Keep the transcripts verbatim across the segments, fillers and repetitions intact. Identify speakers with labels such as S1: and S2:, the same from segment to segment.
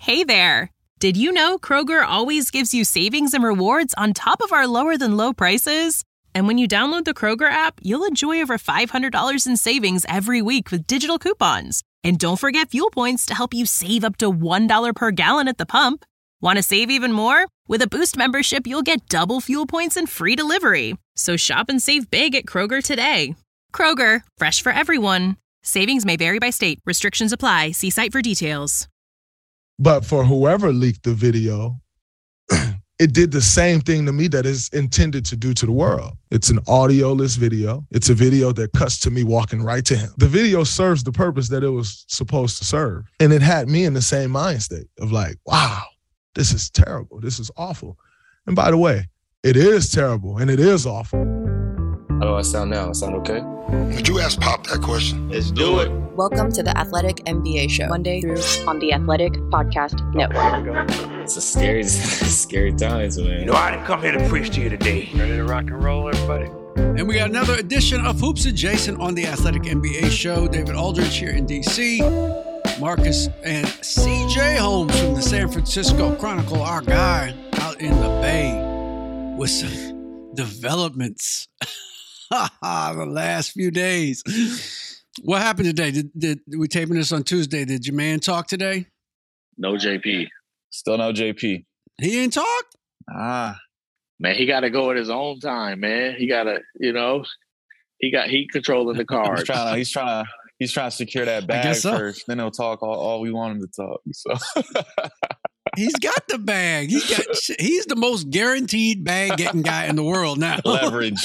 S1: Hey there! Did you know Kroger always gives you savings and rewards on top of our lower-than-low prices? And when you download the Kroger app, you'll enjoy over five hundred dollars in savings every week with digital coupons. And don't forget fuel points to help you save up to one dollar per gallon at the pump. Want to save even more? With a Boost membership, you'll get double fuel points and free delivery. So shop and save big at Kroger today. Kroger, fresh for everyone. Savings may vary by state. Restrictions apply. See site for details.
S2: But for whoever leaked the video, it did the same thing to me that it's intended to do to the world. It's an audio-less video. It's a video that cuts to me walking right to him. The video serves the purpose that it was supposed to serve. And it had me in the same mind state of like, wow, this is terrible. This is awful. And by the way, it is terrible and it is awful.
S3: How do I sound now? I sound okay?
S4: Would you ask Pop that question?
S3: Let's do it.
S5: Welcome to the Athletic N B A Show, Monday through on the Athletic Podcast Network.
S3: It's a scary, scary times, man.
S6: You know, I didn't come here to preach to you today. Ready to rock and roll, everybody?
S7: And we got another edition of Hoops Adjacent on the Athletic N B A Show. David Aldridge here in D C. Marcus and C J Holmes from the San Francisco Chronicle, our guy out in the Bay with some developments the last few days. What happened today? Did, did we taping this on Tuesday? Did your man talk today?
S8: No J P.
S3: Still no J P.
S7: He didn't talk?
S8: Ah. Man, he got to go at his own time, man. He got to, you know, he got he controlling the cards.
S3: he's trying to, he's trying to, he's trying to secure that bag so. first. Then he'll talk all, all we want him to talk. So
S7: he's got the bag. He's got. He's the most guaranteed bag getting guy in the world now.
S3: Leverage.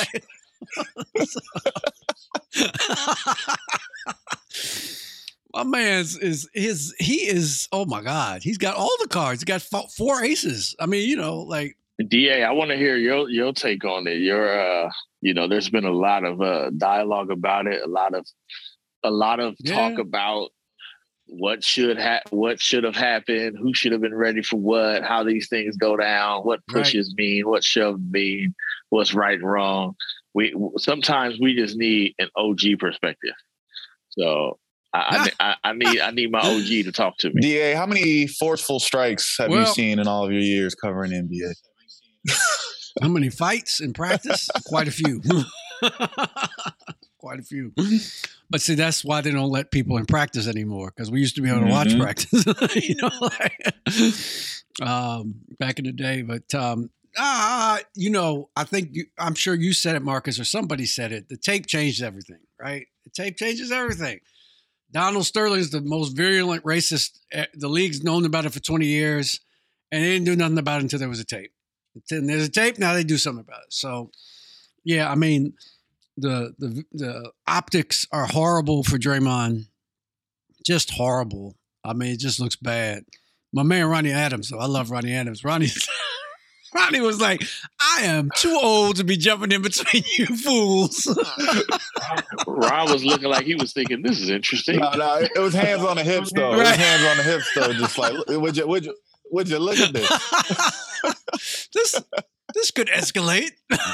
S7: My man is, is his he is oh my God, he's got all the cards. He got four aces. I mean, you know, like
S8: D A, I want to hear your your take on it. Your uh you know, there's been a lot of uh dialogue about it, a lot of a lot of
S7: yeah.
S8: talk about what should ha- what should have happened, who should have been ready for what, how these things go down, what pushes right. mean, what shoves mean, what's right and wrong. We sometimes we just need an O G perspective. So I, I, I need I need my O G to talk to me.
S3: D A, how many forceful strikes have well, you seen in all of your years covering N B A?
S7: How many fights in practice? Quite a few. Quite a few. But see, that's why they don't let people in practice anymore, because we used to be able to watch mm-hmm. practice, you know, like, um, back in the day. But um, ah, you know, I think you, I'm sure you said it, Marcus, or somebody said it. The tape changed everything, right? The tape changes everything. Donald Sterling's the most virulent racist. The league's known about it for twenty years, and they didn't do nothing about it until there was a tape. And there's a tape, now they do something about it. So, yeah, I mean, the the the optics are horrible for Draymond. Just horrible. I mean, it just looks bad. My man Ronnie Adams, though, I love Ronnie Adams. Ronnie, Ronnie was like, I am too old to be jumping in between you fools.
S8: Ron was looking like he was thinking, this is interesting.
S3: No, no, it was hands on the hips, though. Right. It was hands on the hips, though. Just like, would you, would you, would you look at this?
S7: this this could escalate.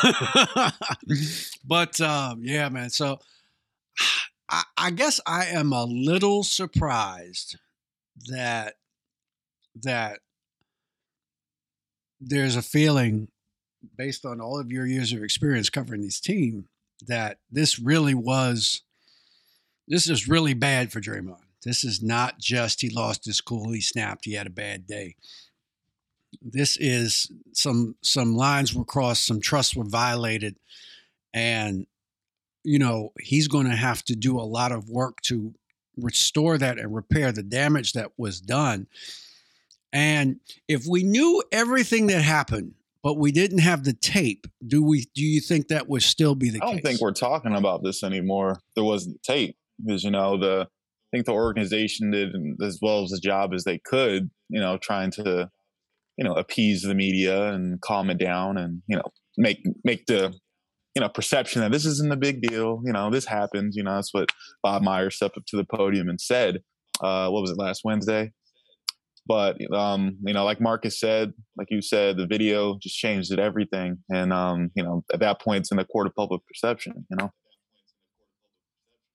S7: But, um, yeah, man. So I, I guess I am a little surprised that that there's a feeling, based on all of your years of experience covering this team, that this really was, this is really bad for Draymond. This is not just he lost his cool, he snapped, he had a bad day. This is some some lines were crossed, some trusts were violated, and, you know, he's going to have to do a lot of work to restore that and repair the damage that was done. And if we knew everything that happened, but we didn't have the tape, do we? Do you think that would still be the case?
S3: I don't think we're talking about this anymore. There wasn't tape because, you know, the I think the organization did as well as the job as they could, you know, trying to, you know, appease the media and calm it down and, you know, make make the, you know, perception that this isn't a big deal. You know, this happens. You know, that's what Bob Myers stepped up to the podium and said. Uh, what was it, last Wednesday? But, um, you know, like Marcus said, like you said, the video just changed it, everything. And, um, you know, at that point, it's in the court of public perception, you know?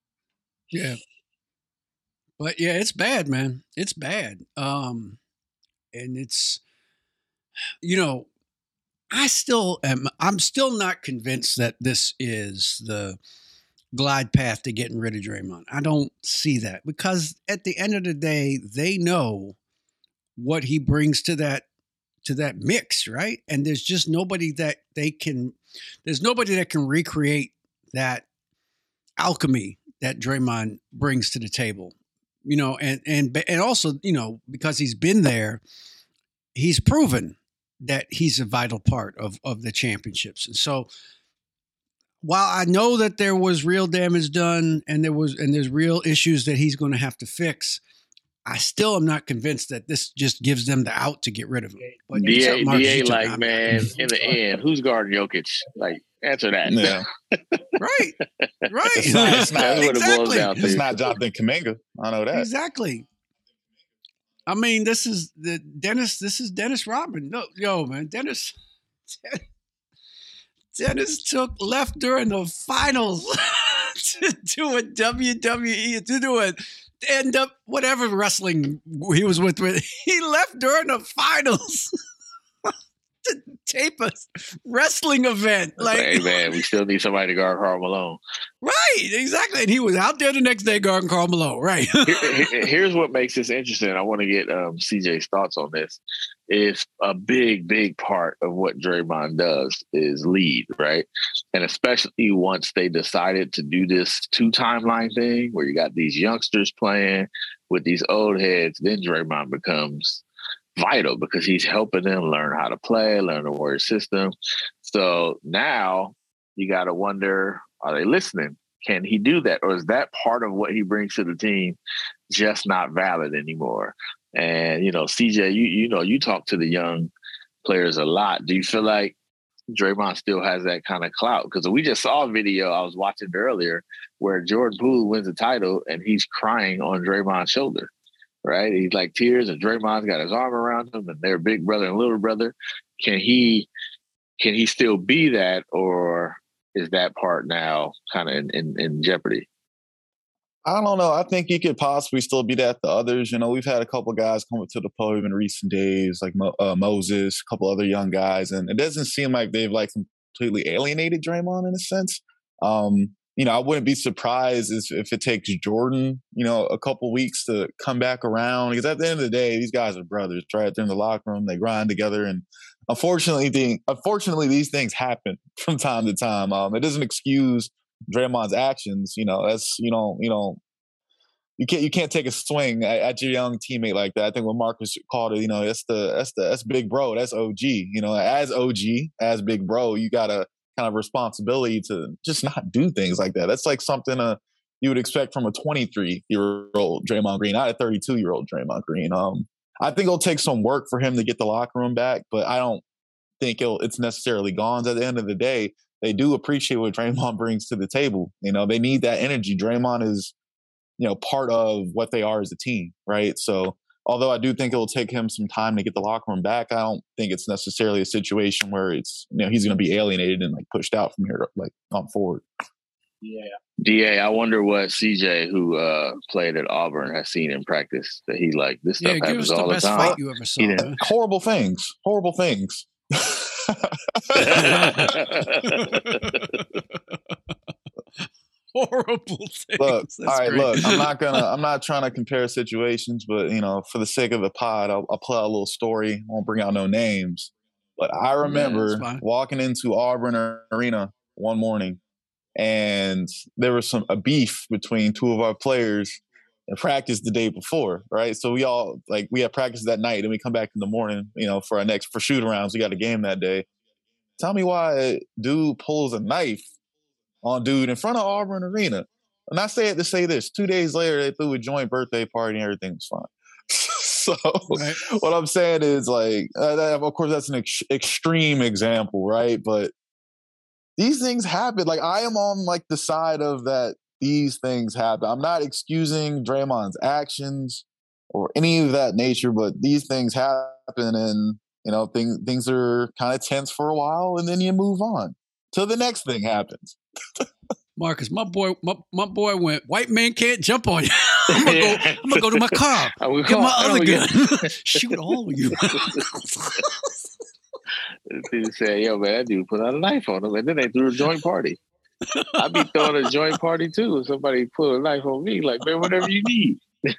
S7: Yeah. But, yeah, it's bad, man. It's bad. Um, and it's, you know, I still am, I'm still not convinced that this is the glide path to getting rid of Draymond. I don't see that, because at the end of the day, they know what he brings to that to that mix, right? And there's just nobody that they can, there's nobody that can recreate that alchemy that Draymond brings to the table, you know, and and and also, you know, because he's been there, he's proven that he's a vital part of of the championships. And so, while I know that there was real damage done and there was and there's real issues that he's going to have to fix, I still am not convinced that this just gives them the out to get rid of him. But
S8: D A,
S7: Marcus,
S8: D A
S7: you took-
S8: like,
S7: I'm-
S8: man, in the end, who's guarding Jokic? Like, answer that.
S3: Yeah.
S7: right, right.
S3: It's not- it's not-
S8: That's what it boils
S7: exactly.
S8: down to.
S3: It's not Jonathan Kuminga. I know that.
S7: Exactly. I mean, this is the Dennis. This is Dennis Rodman. No, yo, man, Dennis. Dennis took left during the finals to do a W W E to do a end up whatever wrestling he was with. with he left during the finals to tape a wrestling event. Like,
S8: Hey, man, we still need somebody to guard Karl Malone.
S7: right, exactly. And he was out there the next day guarding Karl Malone. Right.
S8: Here- here- here's what makes this interesting. I want to get um, C J's thoughts on this. Is a big, big part of what Draymond does is lead, right? And especially once they decided to do this two timeline thing where you got these youngsters playing with these old heads, then Draymond becomes vital because he's helping them learn how to play, learn the Warrior system. So now you got to wonder, are they listening? Can he do that? Or is that part of what he brings to the team just not valid anymore? And, you know, C J, you you know, you talk to the young players a lot. Do you feel like Draymond still has that kind of clout? Because we just saw a video I was watching earlier where Jordan Poole wins the title and he's crying on Draymond's shoulder, right? He's like tears and Draymond's got his arm around him and they're big brother and little brother. Can he can he still be that, or is that part now kind of in, in, in jeopardy?
S3: I don't know. I think he could possibly still be that. The others, you know, we've had a couple guys come up to the podium in recent days, like Mo, uh, Moses, a couple other young guys, and it doesn't seem like they've like completely alienated Draymond in a sense. Um, you know, I wouldn't be surprised if, if it takes Jordan, you know, a couple weeks to come back around, because at the end of the day, these guys are brothers, right? They're in the locker room, they grind together, and unfortunately, the, unfortunately, these things happen from time to time. Um, it doesn't excuse Draymond's actions. You know, that's you know, you know, you can't you can't take a swing at, at your young teammate like that. I think what Marcus called it, you know, that's the that's the that's big bro, that's O G. You know, as O G, as big bro, you got a kind of responsibility to just not do things like that. That's like something uh, you would expect from a twenty-three year old Draymond Green, not a thirty-two year old Draymond Green. Um, I think it'll take some work for him to get the locker room back, but I don't think it'll, it's necessarily gone. At the end of the day, they do appreciate what Draymond brings to the table. You know, they need that energy. Draymond is, you know, part of what they are as a team, right? So although I do think it'll take him some time to get the locker room back, I don't think it's necessarily a situation where it's, you know, he's going to be alienated and like pushed out from here, like on forward.
S8: Yeah. D A, I wonder what C J, who uh, played at Auburn, has seen in practice that he like, this stuff
S7: Yeah, give us
S8: happens
S7: the
S8: all the
S7: best
S8: time.
S7: fight you ever saw.
S8: He didn't-
S7: man.
S3: Horrible things, horrible things.
S7: Horrible things.
S3: Look,
S7: That's
S3: all right,
S7: great.
S3: look, I'm not gonna, I'm not trying to compare situations, but you know, for the sake of the pod, I'll, I'll play out a little story. I won't bring out no names, but I remember
S7: fine.
S3: walking into Auburn Arena one morning, and there was some a beef between two of our players in practice the day before, right? So we all like we had practice that night, and we come back in the morning, you know, for our next for shoot arounds. We got a game that day. Tell me why dude pulls a knife on dude in front of Auburn Arena. And I say it to say this. Two days later, they threw a joint birthday party and everything was fine. So
S7: Right.
S3: what I'm saying is like, uh, that, of course, that's an ex- extreme example, right? But these things happen. Like I am on like the side of that these things happen. I'm not excusing Draymond's actions or any of that nature, but these things happen and, you know, things, things are kind of tense for a while and then you move on till the next thing happens.
S7: Marcus, my boy, my, my boy went, white man can't jump on you. I'm gonna go. I'm gonna go to my car. Get
S8: call,
S7: my other gun. Shoot all of you.
S8: They say, "Yo, man, that dude put out a knife on him," and then they threw a joint party. I'd be throwing a joint party too if somebody put a knife on me. Like, man, whatever you need.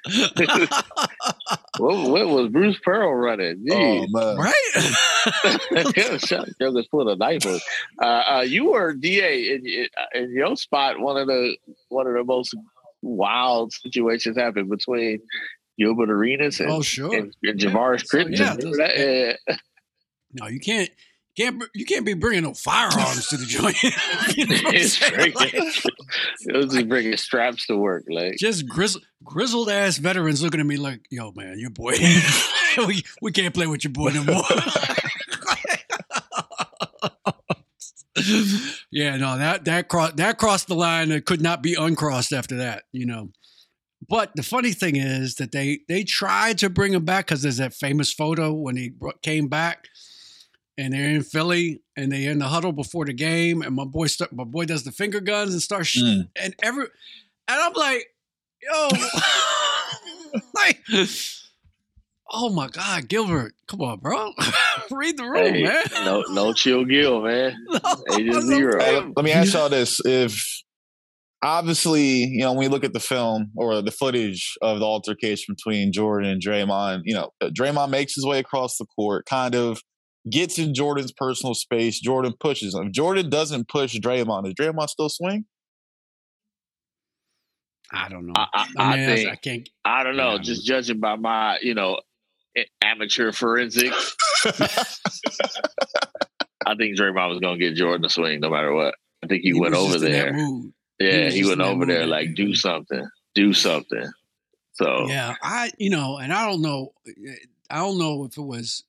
S8: what, what was Bruce Pearl running? Jeez.
S3: Oh,
S7: right?
S8: Just put a knife on. Uh, uh, you were D A in, in your spot. One of the one of the most wild situations happened between Gilbert Arenas and,
S7: oh, sure.
S8: and, and Javaris
S7: so,
S8: Crittenton.
S7: yeah,
S8: Remember that? Yeah.
S7: No, you can't. Can't you can't be bringing no firearms to the joint. You know
S8: It's bringing,
S7: like,
S8: it was just bringing straps to work, like
S7: just grizz, grizzled ass veterans looking at me like, "Yo, man, your boy, we we can't play with your boy no more." Yeah, no, that that crossed that crossed the line. It could not be uncrossed after that, you know. But the funny thing is that they they tried to bring him back because there's that famous photo when he came back. And they're in Philly, and they're in the huddle before the game, and my boy start, my boy does the finger guns and starts sh- mm. and every, and I'm like, yo, like, oh my God, Gilbert, come on, bro, read the room,
S8: hey,
S7: man.
S8: No, no chill, Gil, man.
S7: No,
S8: Agent zero.
S3: Hey, let me ask y'all this: if obviously, you know, when we look at the film or the footage of the altercation between Jordan and Draymond, you know, Draymond makes his way across the court, kind of gets in Jordan's personal space. Jordan pushes him. If Jordan doesn't push Draymond, does Draymond still swing?
S7: I don't know.
S8: I, I,
S7: I, mean,
S8: I think
S7: I can't.
S8: I don't know.
S7: Yeah,
S8: just judging by my, you know, amateur forensics, I think Draymond was going to get Jordan to swing no matter what. I think he, he went over there. Yeah, he, he went over there like, day. do something, do something. So
S7: yeah, I, you know, and I don't know. I don't know if it was.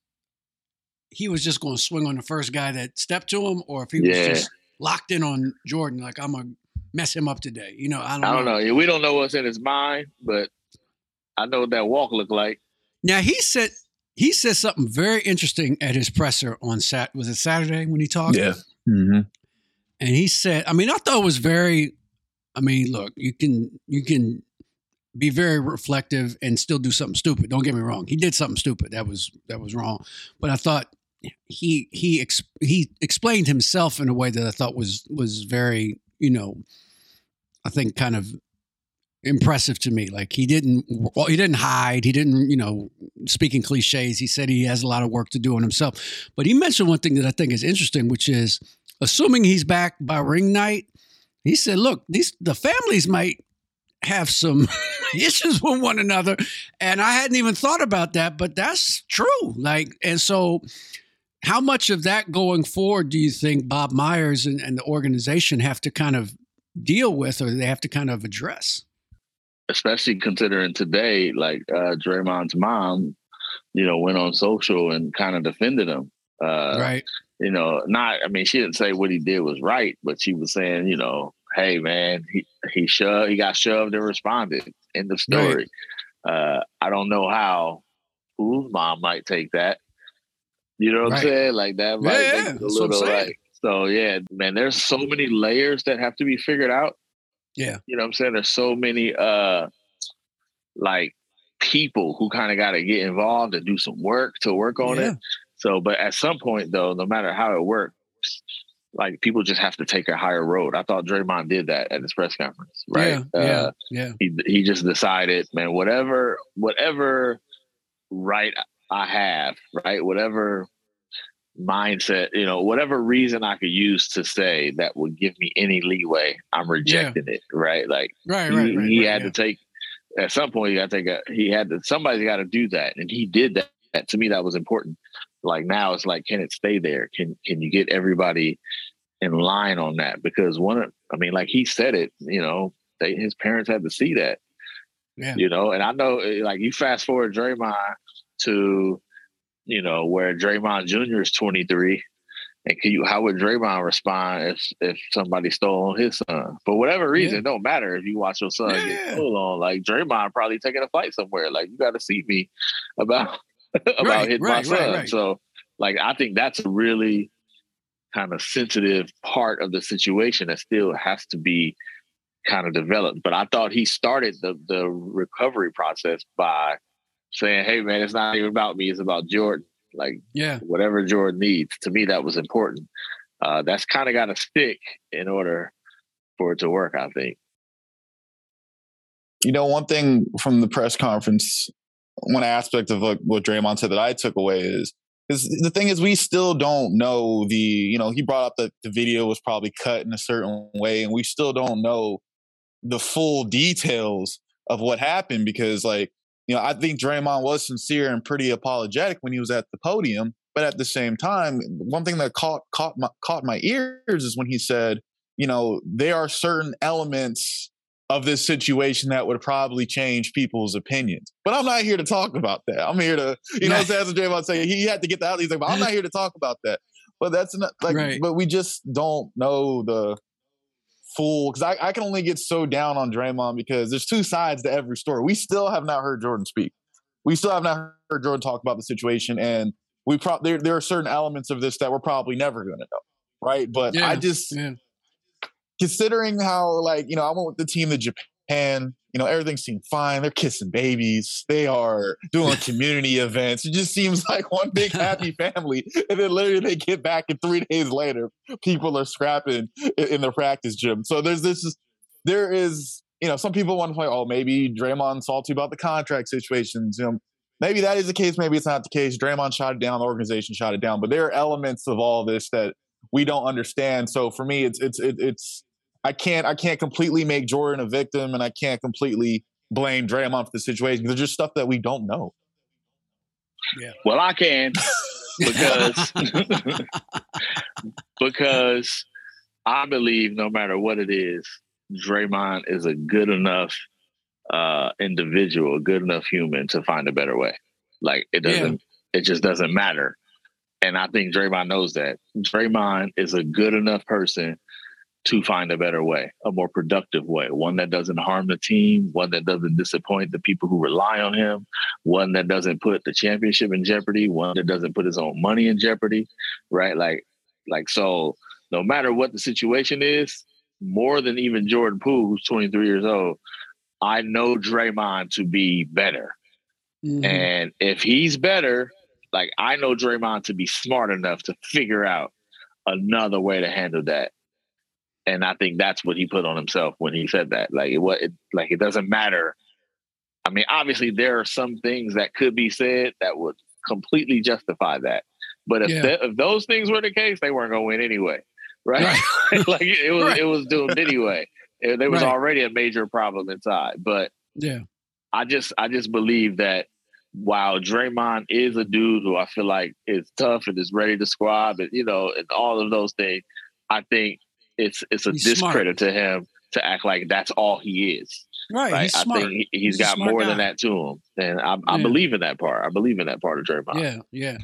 S7: He was just going to swing on the first guy that stepped to him, or if he was
S8: yeah.
S7: just locked in on Jordan, like, I'm going to mess him up today. You know, I don't,
S8: I don't
S7: know.
S8: know. We don't know what's in his mind, but I know what that walk looked like.
S7: Now, he said he said something very interesting at his presser on Sat. Was it Saturday when he talked?
S3: Yeah. Mm-hmm.
S7: And he said, I mean, I thought it was very, I mean, look, you can, you can be very reflective and still do something stupid. Don't get me wrong. He did something stupid. That was, that was wrong. But I thought, He he ex, he explained himself in a way that I thought was was very, you know, I think kind of impressive to me. Like he didn't well, he didn't hide. He didn't, you know, speaking cliches. He said he has a lot of work to do on himself. But he mentioned one thing that I think is interesting, which is assuming he's back by ring night. He said, "Look, these the families might have some issues with one another," and I hadn't even thought about that, but that's true. Like, and so. How much of that going forward do you think Bob Myers and, and the organization have to kind of deal with, or they have to kind of address?
S8: Especially considering today, like uh, Draymond's mom, you know, went on social and kind of defended him. Uh,
S7: right.
S8: You know, not, I mean, she didn't say what he did was right, but she was saying, you know, hey, man, he, he shoved, he got shoved and responded. End of story. Right. Uh, I don't know how whose mom might take that. You know what right. I'm saying? Like that might
S7: yeah,
S8: make yeah, a little like, so yeah, man, there's so many layers that have to be figured out.
S7: Yeah.
S8: You know what I'm saying? There's so many uh like people who kind of got to get involved and do some work to work on yeah. it. So, but at some point though, no matter how it works, like people just have to take a higher road. I thought Draymond did that at his press conference, right?
S7: Yeah,
S8: uh,
S7: yeah, yeah.
S8: He he just decided, man, whatever, whatever right I have, right? Whatever mindset, you know, whatever reason I could use to say that would give me any leeway, I'm rejecting yeah. it, right? Like,
S7: right, right,
S8: he,
S7: right,
S8: he
S7: right,
S8: had
S7: yeah.
S8: to take, at some point, he got to take a, he had to, somebody's got to do that. And he did that. that. To me, that was important. Like now it's like, can it stay there? Can, can you get everybody in line on that? Because one of, I mean, like he said it, you know, they, his parents had to see that,
S7: yeah.
S8: you know, and I know like you fast forward Draymond to, you know, where Draymond Junior is twenty-three, and can you, how would Draymond respond if if somebody stole on his son? For whatever reason, yeah. it don't matter if you watch your son yeah. get stolen on. Like Draymond probably taking a flight somewhere. Like you got to see me about about
S7: right,
S8: hitting
S7: right,
S8: my son.
S7: Right, right.
S8: So, like I think that's a really kind of sensitive part of the situation that still has to be kind of developed. But I thought he started the the recovery process by saying, "Hey, man, it's not even about me; it's about Jordan. Like,
S7: yeah,
S8: whatever Jordan needs." To me, that was important. Uh, that's kind of got to stick in order for it to work, I think.
S3: You know, one thing from the press conference, one aspect of like what Draymond said that I took away is, because the thing is, we still don't know the, you know, he brought up that the video was probably cut in a certain way, and we still don't know the full details of what happened because, like, you know, I think Draymond was sincere and pretty apologetic when he was at the podium. But at the same time, one thing that caught caught my, caught my ears is when he said, you know, there are certain elements of this situation that would probably change people's opinions. But I'm not here to talk about that. I'm here to, you know, as Draymond saying, he had to get that out. He's like, but I'm not here to talk about that. But that's not like, right. But we just don't know the full, because I, I can only get so down on Draymond because there's two sides to every story. We still have not heard Jordan speak. We still have not heard Jordan talk about the situation. And we probably, there, there are certain elements of this that we're probably never going to know. Right. But yeah, I just, yeah. considering how, like, you know, I went with the team to Japan, you know, everything seemed fine. They're kissing babies. They are doing community events. It just seems like one big happy family. And then literally they get back and three days later, people are scrapping in, in the practice gym. So there's this, there is, you know, some people want to play, oh, maybe Draymond's salty about the contract situations. You know, maybe that is the case. Maybe it's not the case. Draymond shot it down. The organization shot it down. But there are elements of all this that we don't understand. So for me, it's, it's, it, it's, I can't, I can't completely make Jordan a victim, and I can't completely blame Draymond for the situation. There's just stuff that we don't know.
S8: Yeah. Well, I can because because I believe no matter what it is, Draymond is a good enough uh, individual, a good enough human to find a better way. Like it doesn't, yeah. it just doesn't matter. And I think Draymond knows that. Draymond is a good enough person to find a better way, a more productive way, one that doesn't harm the team, one that doesn't disappoint the people who rely on him, one that doesn't put the championship in jeopardy, one that doesn't put his own money in jeopardy, right? Like, like so no matter what the situation is, more than even Jordan Poole, who's twenty-three years old, I know Draymond to be better. Mm-hmm. And if he's better, like I know Draymond to be smart enough to figure out another way to handle that. And I think that's what he put on himself when he said that. Like it, what, it, like it doesn't matter. I mean, obviously there are some things that could be said that would completely justify that. But if, yeah. th- if those things were the case, they weren't going to win anyway, right? right. Like it, it was, right. it was doomed anyway. It, there was right. already a major problem inside. But
S7: yeah,
S8: I just, I just believe that while Draymond is a dude who I feel like is tough and is ready to squab, and you know, and all of those things, I think. It's it's a he's discredit smart. to him to act like that's all he is.
S7: Right. right? He's
S8: I
S7: smart.
S8: think he, he's,
S7: he's
S8: got more
S7: guy.
S8: than that to him. And I, I yeah. believe in that part. I believe in that part of Draymond.
S7: Yeah, yeah.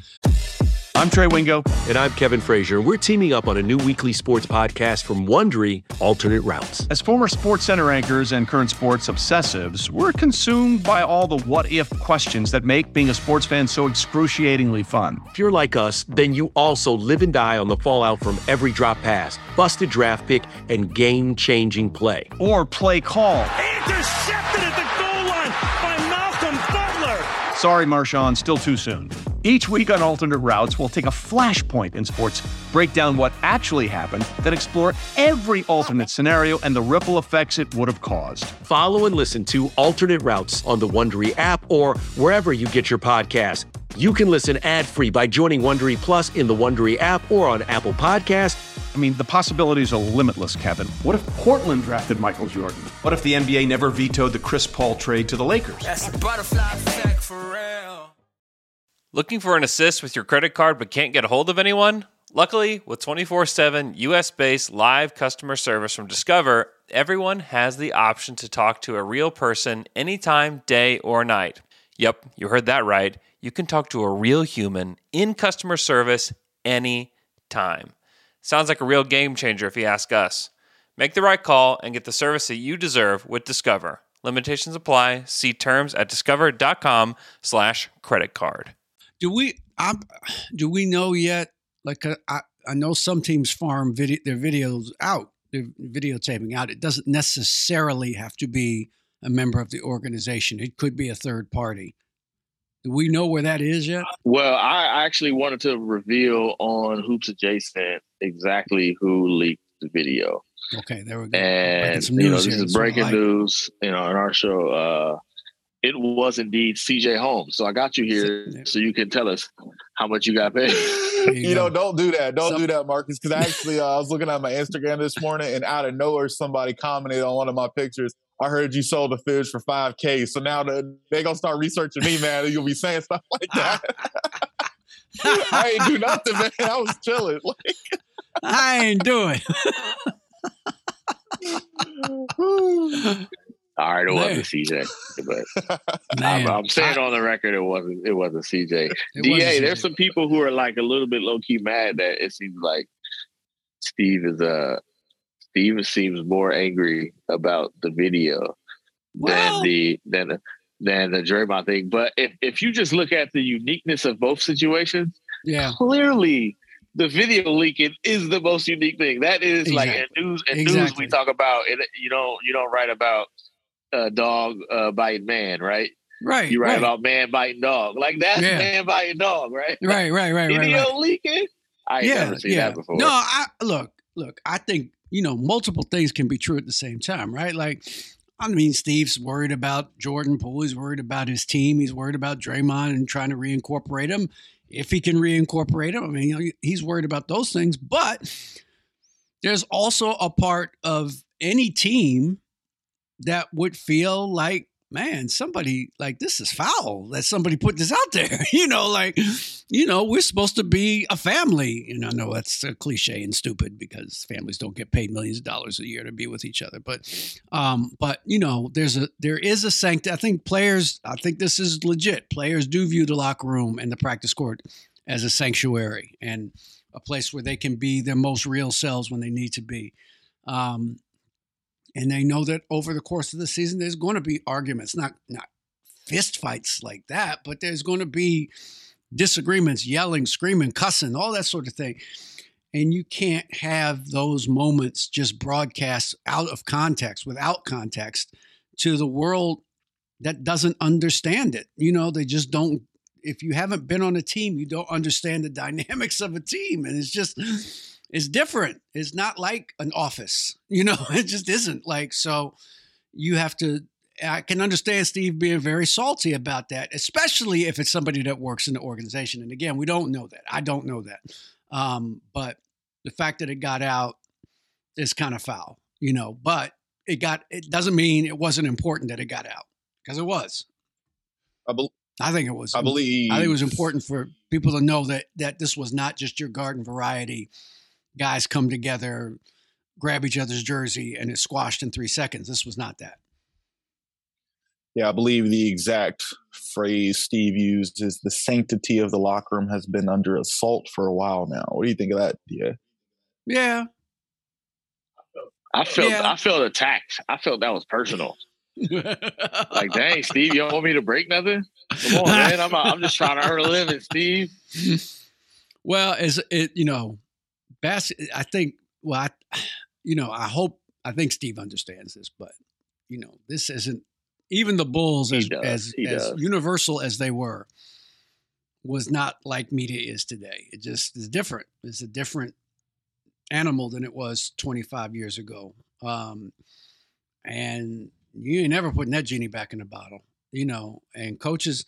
S9: I'm Trey Wingo.
S10: And I'm Kevin Frazier. We're teaming up on a new weekly sports podcast from Wondery, Alternate Routes.
S9: As former Sports Center anchors and current sports obsessives, we're consumed by all the what-if questions that make being a sports fan so excruciatingly fun.
S10: If you're like us, then you also live and die on the fallout from every drop pass, busted draft pick, and game-changing play.
S9: Or play call.
S11: Intercepted at the goal line by Malcolm Butler.
S9: Sorry, Marshawn, still too soon. Each week on Alternate Routes, we'll take a flashpoint in sports, break down what actually happened, then explore every alternate scenario and the ripple effects it would have caused.
S10: Follow and listen to Alternate Routes on the Wondery app or wherever you get your podcasts. You can listen ad-free by joining Wondery Plus in the Wondery app or on Apple Podcasts.
S9: I mean, the possibilities are limitless, Kevin. What if Portland drafted Michael Jordan? What if the N B A never vetoed the Chris Paul trade to the Lakers?
S12: That's the butterfly effect for real.
S13: Looking for an assist with your credit card but can't get a hold of anyone? Luckily, with twenty-four seven U S-based live customer service from Discover, everyone has the option to talk to a real person anytime, day or night. Yep, you heard that right. You can talk to a real human in customer service anytime. Sounds like a real game changer if you ask us. Make the right call and get the service that you deserve with Discover. Limitations apply. See terms at discover.com slash credit card.
S7: Do we um, do we know yet? Like uh, I, I know some teams farm video, their videos out the videotaping out, it doesn't necessarily have to be a member of the organization. It could be a third party. Do we know where that is yet?
S8: Well, I actually wanted to reveal on Hoops Adjacent exactly who leaked the video.
S7: Okay, there we go.
S8: And you know, this is breaking news. You know, in our show, uh, it was indeed C J Holmes. So I got you here so you can tell us how much you got paid.
S3: You, you know, don't do that. Don't so, do that, Marcus. Because actually, uh, I was looking at my Instagram this morning, and out of nowhere, somebody commented on one of my pictures. I heard you sold a fish for five K. So now the, they gonna start researching me, man. You'll be saying stuff like that. I ain't do nothing, man. I was chilling. Like,
S7: I ain't doing.
S8: All right, it wasn't C J, but I'm, I'm saying on the record it wasn't. It wasn't C J. D A, there's some people who are like a little bit low key mad that it seems like Steve is uh Steve seems more angry about the video well, than the than than the Draymond thing. But if if you just look at the uniqueness of both situations,
S7: yeah,
S8: clearly the video leaking is the most unique thing. That is exactly. like in news. In exactly. news, we talk about it. You don't you don't write about uh, dog uh, biting man, right?
S7: Right.
S8: You write
S7: right.
S8: about man biting dog. Like that's yeah. man biting dog, right?
S7: Right. Right. Right.
S8: Video
S7: right, right.
S8: leaking. I ain't
S7: yeah,
S8: never seen
S7: yeah.
S8: that before.
S7: No, I look look. I think you know multiple things can be true at the same time, right? Like. I mean, Steve's worried about Jordan Poole. He's worried about his team. He's worried about Draymond and trying to reincorporate him. If he can reincorporate him, I mean, you know, he's worried about those things. But there's also a part of any team that would feel like, man, somebody like this is foul that somebody put this out there. You know, like, you know, we're supposed to be a family. And I know that's a cliche and stupid because families don't get paid millions of dollars a year to be with each other. But, um, but you know, there's a there is a sanctity. I think players. I think this is legit. Players do view the locker room and the practice court as a sanctuary and a place where they can be their most real selves when they need to be. Um, And they know that over the course of the season, there's going to be arguments, not not fist fights like that, but there's going to be disagreements, yelling, screaming, cussing, all that sort of thing. And you can't have those moments just broadcast out of context, without context, to the world that doesn't understand it. You know, they just don't. If you haven't been on a team, you don't understand the dynamics of a team. And it's just... It's different. It's not like an office, you know, it just isn't like, so you have to, I can understand Steve being very salty about that, especially if it's somebody that works in the organization. And again, we don't know that. I don't know that. Um, but the fact that it got out is kind of foul, you know, but it got, it doesn't mean it wasn't important that it got out because it was.
S3: I, be-
S7: I think it was.
S3: I believe.
S7: I think it was important for people to know that, that this was not just your garden variety. Guys come together, grab each other's jersey, and it's squashed in three seconds. This was not that.
S3: Yeah, I believe the exact phrase Steve used is the sanctity of the locker room has been under assault for a while now. What do you think of that, D A?
S7: Yeah.
S8: I felt
S7: yeah.
S8: I felt attacked. I felt that was personal. Like, dang, Steve, you don't want me to break nothing? Come on, man. I'm I'm just trying to earn a living, Steve.
S7: Well, as it, you know, Bass, I think, well, I, you know, I hope, I think Steve understands this, but, you know, this isn't, even the Bulls, as as, as universal as they were, was not like media is today. It just is different. It's a different animal than it was twenty-five years ago. Um, and you ain't never putting that genie back in the bottle, you know, and coaches...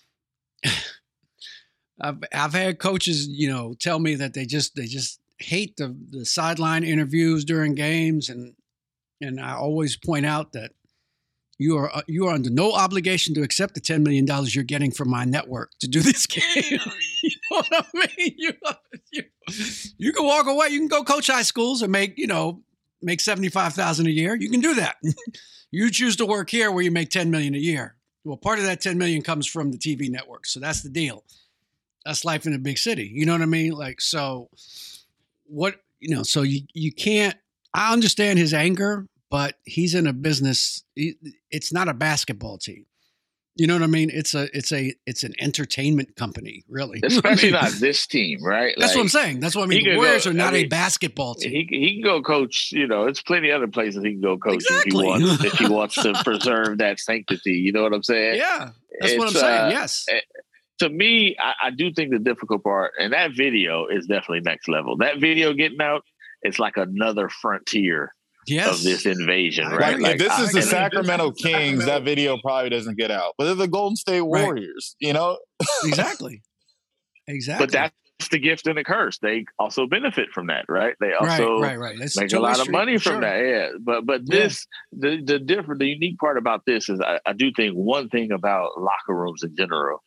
S7: I've I've had coaches, you know, tell me that they just they just hate the, the sideline interviews during games, and and I always point out that you are you are under no obligation to accept the ten million dollars you're getting from my network to do this game. You know what I mean? You, you you can walk away. You can go coach high schools and make you know make seventy five thousand a year. You can do that. You choose to work here where you make ten million a year. Well, part of that ten million comes from the T V network, so that's the deal. That's life in a big city. You know what I mean? Like, so what, you know, so you, you can't, I understand his anger, but he's in a business. It's not a basketball team. You know what I mean? It's a it's a it's an entertainment company, really.
S8: Especially
S7: I mean,
S8: not this team, right?
S7: That's
S8: like,
S7: what I'm saying. That's what I mean. The Warriors go, are not I mean, a basketball team.
S8: He he can go coach. You know, it's plenty of other places he can go coach
S7: exactly.
S8: if he wants. If he wants to preserve that sanctity, you know what I'm saying?
S7: Yeah, that's
S8: it's,
S7: what I'm saying.
S8: Uh,
S7: yes.
S8: To me, I, I do think the difficult part, and that video is definitely next level. That video getting out, it's like another frontier. Yes. Of this invasion, right?
S3: Like,
S8: like,
S3: if this
S8: I,
S3: is the Sacramento Kings, Sacramento. That video probably doesn't get out. But they're the Golden State Warriors, right. you know?
S7: Exactly. Exactly.
S8: But that's the gift and the curse. They also benefit from that, right? They also
S7: right, right, right.
S8: make a lot of money from sure. that. Yeah. But but this yeah. the the different the unique part about this is I, I do think one thing about locker rooms in general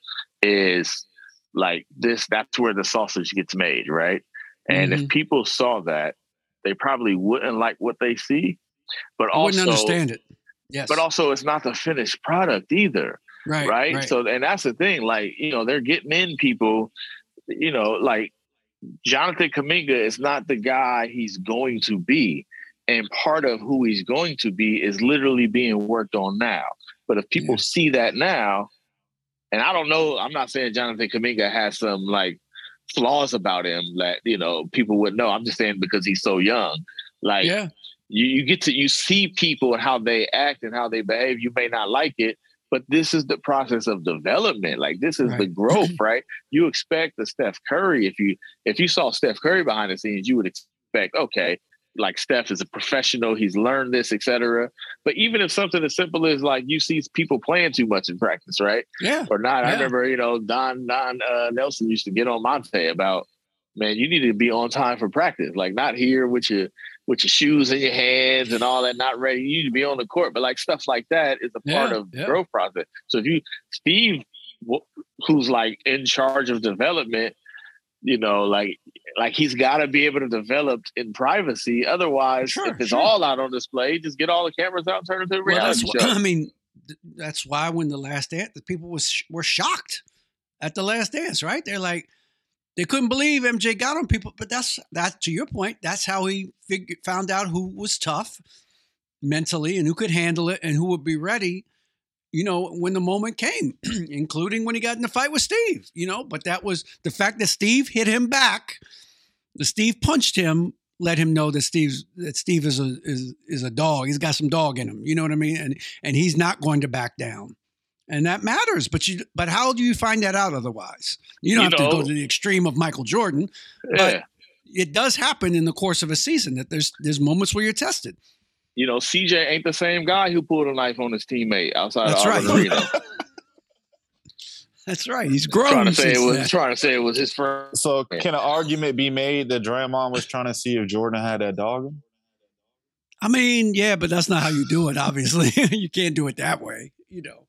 S8: is like this, that's where the sausage gets made, right? And mm-hmm. if people saw that, they probably wouldn't like what they see, but
S7: I
S8: also
S7: wouldn't understand it. Yes.
S8: But also it's not the finished product either.
S7: Right,
S8: right.
S7: Right.
S8: So, and that's the thing, like, you know, they're getting in people, you know, like Jonathan Kuminga is not the guy he's going to be. And part of who he's going to be is literally being worked on now. But if people yeah. see that now, and I don't know, I'm not saying Jonathan Kuminga has some like flaws about him that, you know, people would know. I'm just saying because he's so young. Like
S7: yeah.
S8: you, you get to, you see people and how they act and how they behave. You may not like it, but this is the process of development. Like this is right. the growth, right? You expect the Steph Curry. If you, if you saw Steph Curry behind the scenes, you would expect, okay, like Steph is a professional. He's learned this, et cetera. But even if something as simple as like you see people playing too much in practice, right?
S7: Yeah.
S8: Or not.
S7: Yeah.
S8: I remember, you know, Don Don uh, Nelson used to get on Monte about, man, you need to be on time for practice. Like not here with your with your shoes in your hands and all that, not ready. You need to be on the court. But like stuff like that is a yeah, part of yeah. the growth process. So if you, Steve, who's like in charge of development, you know, like like he's got to be able to develop in privacy. Otherwise, sure, if it's sure. all out on display, just get all the cameras out and turn it into a reality
S7: well,
S8: show.
S7: I mean, that's why when the Last Dance, the people was were shocked at the Last Dance, right? They're like, they couldn't believe M J got on people. But that's that. To your point, that's how he figured, found out who was tough mentally and who could handle it and who would be ready. You know, when the moment came, including when he got in the fight with Steve, you know, but that was the fact that Steve hit him back. The Steve punched him, let him know that Steve's that Steve is a is is a dog. He's got some dog in him. You know what I mean? And and he's not going to back down. And that matters. But you but how do you find that out otherwise? You don't you have know, to go to the extreme of Michael Jordan.
S8: Yeah.
S7: But it does happen in the course of a season that there's there's moments where you're tested.
S8: You know, C J ain't the same guy who pulled a knife on his teammate outside
S7: That's
S8: of
S7: right.
S8: Arena.
S7: That's right. He's grown.
S8: Trying to say it was
S7: that.
S8: trying to say it was his first.
S3: So, can an argument be made that Draymond was trying to see if Jordan had that dog in him?
S7: I mean, yeah, but that's not how you do it. Obviously, you can't do it that way. You know.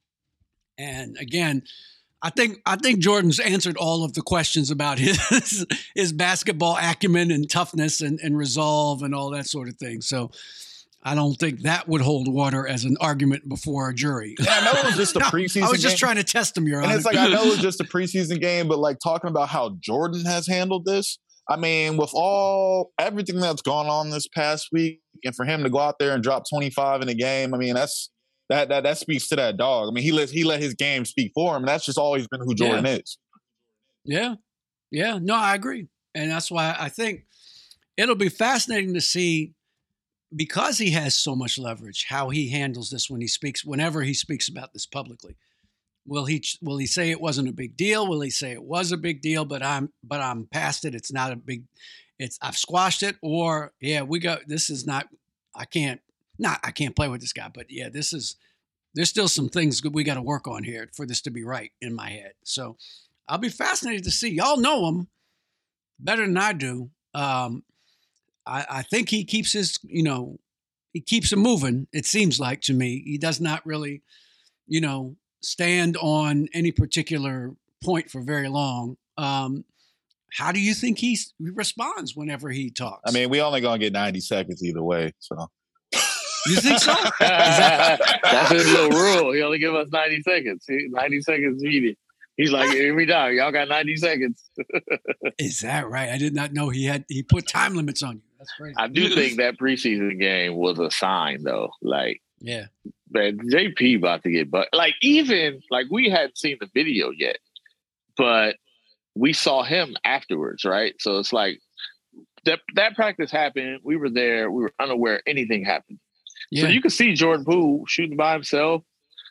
S7: And again, I think I think Jordan's answered all of the questions about his his basketball acumen and toughness and, and resolve and all that sort of thing. So I don't think that would hold water as an argument before a jury.
S3: Yeah, I know it was just a
S7: no,
S3: preseason
S7: I was just
S3: game.
S7: trying to test him, Your
S3: And
S7: Honor.
S3: it's like, I know it's just a preseason game, but like talking about how Jordan has handled this, I mean, with all everything that's gone on this past week, and for him to go out there and drop twenty-five in a game, I mean, that's that that that speaks to that dog. I mean, he let he let his game speak for him, and that's just always been who Jordan
S7: yeah.
S3: is.
S7: Yeah, yeah, no, I agree, and that's why I think it'll be fascinating to see, because he has so much leverage, how he handles this when he speaks, whenever he speaks about this publicly. Will he will he say it wasn't a big deal? Will he say it was a big deal, but I'm but I'm past it. It's not a big. It's I've squashed it. Or yeah, we got this is not. I can't not I can't play with this guy. But yeah, this is there's still some things we got to work on here for this to be right in my head. So I'll be fascinated to see. Y'all know him better than I do. Um, I, I think he keeps his you know he keeps him moving. It seems like to me he does not really you know. stand on any particular point for very long. Um, how do you think he responds whenever he talks?
S3: I mean, we only gonna get ninety seconds either way. So
S7: you think so?
S8: that, that's his little rule. He only give us ninety seconds. ninety seconds needed. He's like, every time, y'all got ninety seconds.
S7: Is that right? I did not know he had he put time limits on you. That's crazy.
S8: I do think that preseason game was a sign, though. Like,
S7: yeah.
S8: Man, J P about to get but like even like we hadn't seen the video yet, but we saw him afterwards, right? So it's like that that practice happened. We were there. We were unaware anything happened. Yeah. So you could see Jordan Poole shooting by himself.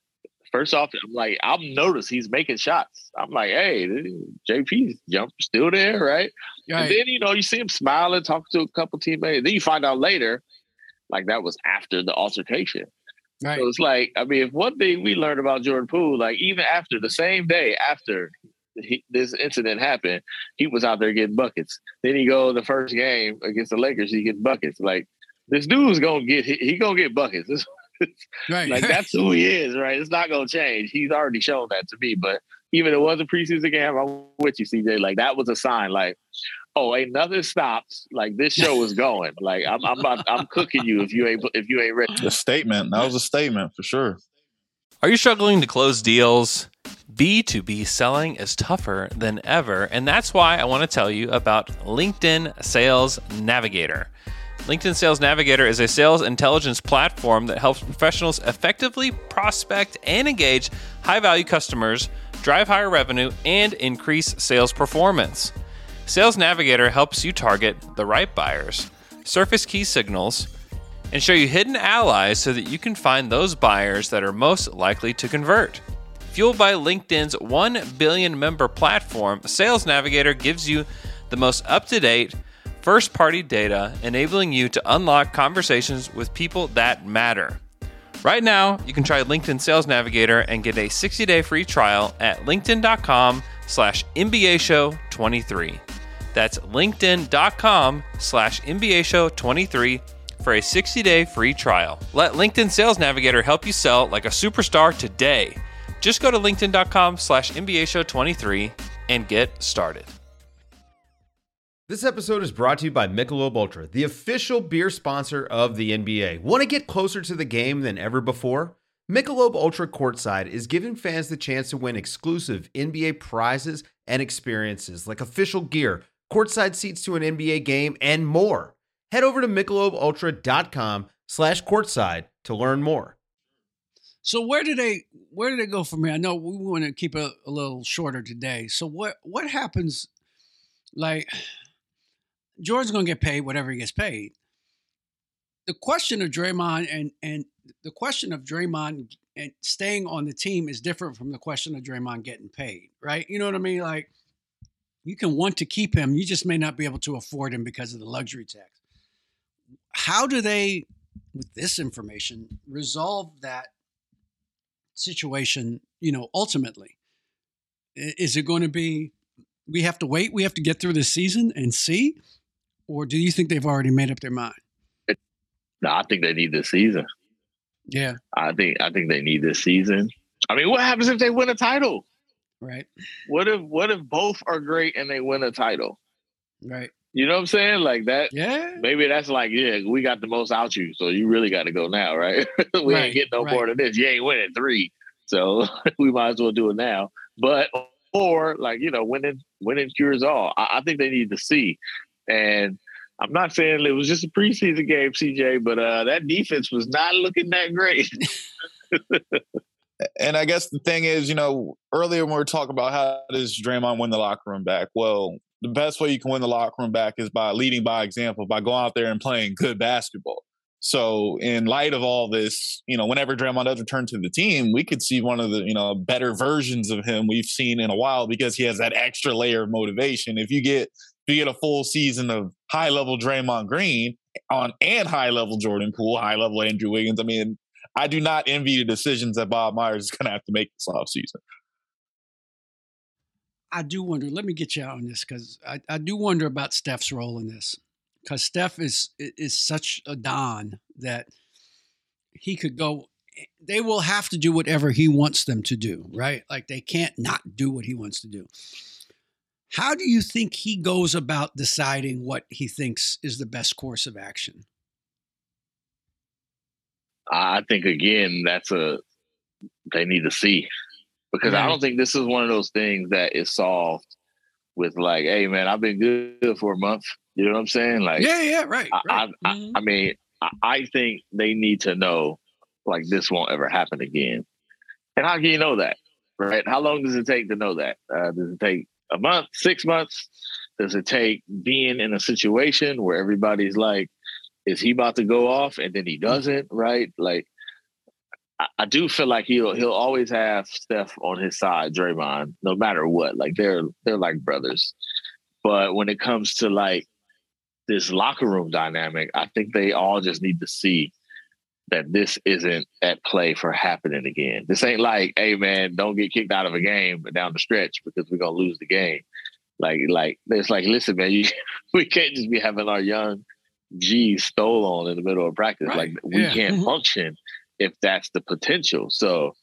S8: First off, I'm like, I've noticed he's making shots. I'm like, hey, J P's jump still there, right? right? And then, you know, you see him smiling, talking to a couple teammates. Then you find out later, like that was after the altercation. Right. So it's like, I mean, if one thing we learned about Jordan Poole, like even after the same day after he, this incident happened, he was out there getting buckets. Then he go the first game against the Lakers, he gets buckets. Like this dude's gonna get, he, he gonna get buckets. This, Right. Like that's who he is, right? It's not gonna change. He's already shown that to me. But even if it was a preseason game, I'm with you, C J. Like that was a sign. Like, oh, ain't nothing stops. Like this show is going. Like I'm, I'm, about, I'm cooking you if you ain't, if you ain't ready.
S3: A statement. That was a statement for sure.
S13: Are you struggling to close deals? B two B selling is tougher than ever, and that's why I want to tell you about LinkedIn Sales Navigator. LinkedIn Sales Navigator is a sales intelligence platform that helps professionals effectively prospect and engage high-value customers, drive higher revenue, and increase sales performance. Sales Navigator helps you target the right buyers, surface key signals, and show you hidden allies so that you can find those buyers that are most likely to convert. Fueled by LinkedIn's one billion member platform, Sales Navigator gives you the most up-to-date first-party data, enabling you to unlock conversations with people that matter. Right now, you can try LinkedIn Sales Navigator and get a sixty-day free trial at linkedin.com slash NBA show 23. That's linkedin.com slash NBA show 23 for a sixty-day free trial. Let LinkedIn Sales Navigator help you sell like a superstar today. Just go to linkedin.com slash NBA show 23 and get started.
S14: This episode is brought to you by Michelob Ultra, the official beer sponsor of the N B A. Want to get closer to the game than ever before? Michelob Ultra Courtside is giving fans the chance to win exclusive N B A prizes and experiences like official gear, courtside seats to an N B A game, and more. Head over to michelobultra.com slash courtside to learn more.
S7: So where do they where do they go from here? I know we want to keep it a little shorter today. So what what happens, like Jordan's going to get paid whatever he gets paid. The question of Draymond and and the question of Draymond and staying on the team is different from the question of Draymond getting paid, right? You know what I mean? Like you can want to keep him, you just may not be able to afford him because of the luxury tax. How do they, with this information, resolve that situation, you know, ultimately? Is it going to be, we have to wait, we have to get through this season and see? Or do you think they've already made up their mind?
S8: No, I think they need this season.
S7: Yeah.
S8: I think I think they need this season. I mean, what happens if they win a title?
S7: Right.
S8: What if what if both are great and they win a title?
S7: Right.
S8: You know what I'm saying? Like that.
S7: Yeah.
S8: Maybe that's like, yeah, we got the most out you, so you really got to go now, right? we
S7: right,
S8: ain't getting no
S7: right.
S8: more than this. You ain't winning three, so we might as well do it now. But or like you know, winning winning cures all. I, I think they need to see. And I'm not saying it was just a preseason game, C J, but uh, that defense was not looking that great.
S3: And I guess the thing is, you know, earlier when we were talking about how does Draymond win the locker room back? Well, the best way you can win the locker room back is by leading by example, by going out there and playing good basketball. So in light of all this, you know, whenever Draymond does return to the team, we could see one of the, you know, better versions of him we've seen in a while because he has that extra layer of motivation. If you get if you get a full season of high-level Draymond Green on and high-level Jordan Poole, high-level Andrew Wiggins, I mean, I do not envy the decisions that Bob Myers is going to have to make this offseason.
S7: I do wonder, let me get you out on this because I, I do wonder about Steph's role in this. Because Steph is is such a don that he could go, they will have to do whatever he wants them to do, right? Like they can't not do what he wants to do. How do you think he goes about deciding what he thinks is the best course of action?
S8: I think, again, that's a, they need to see. Because right. I don't think this is one of those things that is solved with like, hey, man, I've been good for a month. You know what I'm saying? Like,
S7: yeah, yeah, right.
S8: I,
S7: right.
S8: I,
S7: mm-hmm.
S8: I, I mean, I, I think they need to know like this won't ever happen again. And how can you know that, right? How long does it take to know that? Uh, does it take a month, six months? Does it take being in a situation where everybody's like, is he about to go off? And then he doesn't, right? Like, I, I do feel like he'll he'll always have Steph on his side, Draymond, no matter what. Like they're they're like brothers. But when it comes to like this locker room dynamic, I think they all just need to see that this isn't at play for happening again. This ain't like, hey man, don't get kicked out of a game down the stretch because we're gonna lose the game. Like, like it's like, listen, man, you, we can't just be having our young G's stole on in the middle of practice. Right. Like we yeah. can't mm-hmm. function if that's the potential. So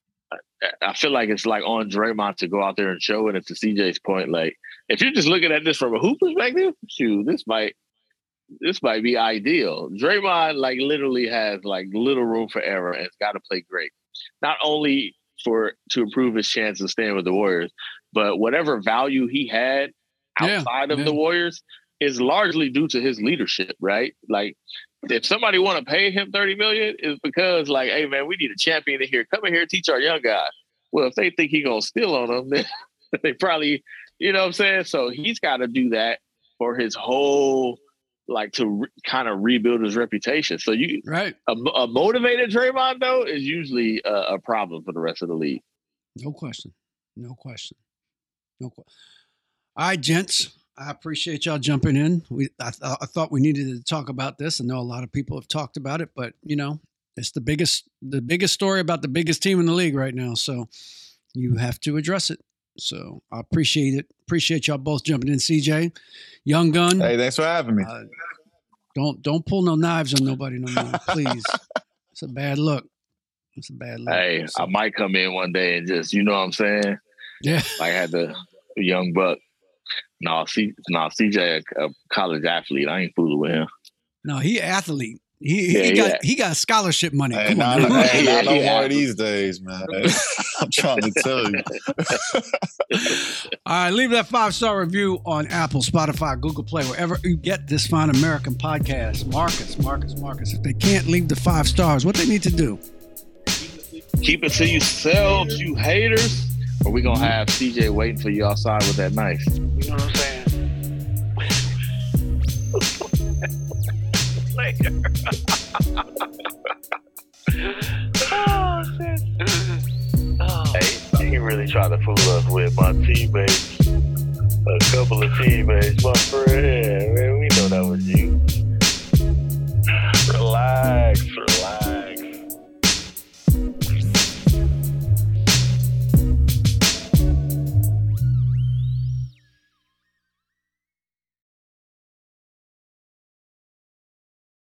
S8: I feel like it's like on Draymond to go out there and show it. And to C J's point, like if you're just looking at this from a hoop perspective, shoot, this might this might be ideal. Draymond like literally has like little room for error and has got to play great. Not only for to improve his chance of staying with the Warriors, but whatever value he had outside yeah, of yeah. the Warriors is largely due to his leadership, right? Like if somebody want to pay him thirty million dollars, it's because like, hey man, we need a champion in here. Come in here and teach our young guy. Well, if they think he gonna steal on them, then they probably, you know what I'm saying? So he's got to do that for his whole, like to re- kind of rebuild his reputation. So you,
S7: right?
S8: A, a motivated Draymond though is usually a, a problem for the rest of the league.
S7: No question. No question. No question. All right, gents. I appreciate y'all jumping in. We, I, th- I thought we needed to talk about this. I know a lot of people have talked about it, but you know, it's the biggest, the biggest story about the biggest team in the league right now. So you have to address it. So I appreciate it. Appreciate y'all both jumping in. C J, Young Gun.
S3: Hey, thanks for having me.
S7: Uh, don't don't pull no knives on nobody no more, please. It's a bad look. It's a bad look.
S8: Hey, so. I might come in one day and just, you know what I'm saying?
S7: Yeah.
S8: Like I had the young buck. No, C, no, C J, a, a college athlete. I ain't fooling with him.
S7: No, he athlete. He,
S8: yeah,
S7: he got
S8: yeah.
S7: he got scholarship money.
S3: Hey,
S7: Come
S3: not,
S7: on,
S3: hey, not no
S8: yeah.
S3: more these days, man. I'm trying to tell you.
S7: All right, leave that five-star review on Apple, Spotify, Google Play, wherever you get this fine American podcast. Marcus, Marcus, Marcus. If they can't leave the five stars, what they need to do?
S8: Keep it to yourselves, you haters. Or we gonna have C J waiting for you outside with that knife.
S6: You know what I'm saying? oh, shit. Oh. Hey, he really tried to fool us with my teammates. A couple of teammates, my friend. Man, we know that was you. Relax, relax.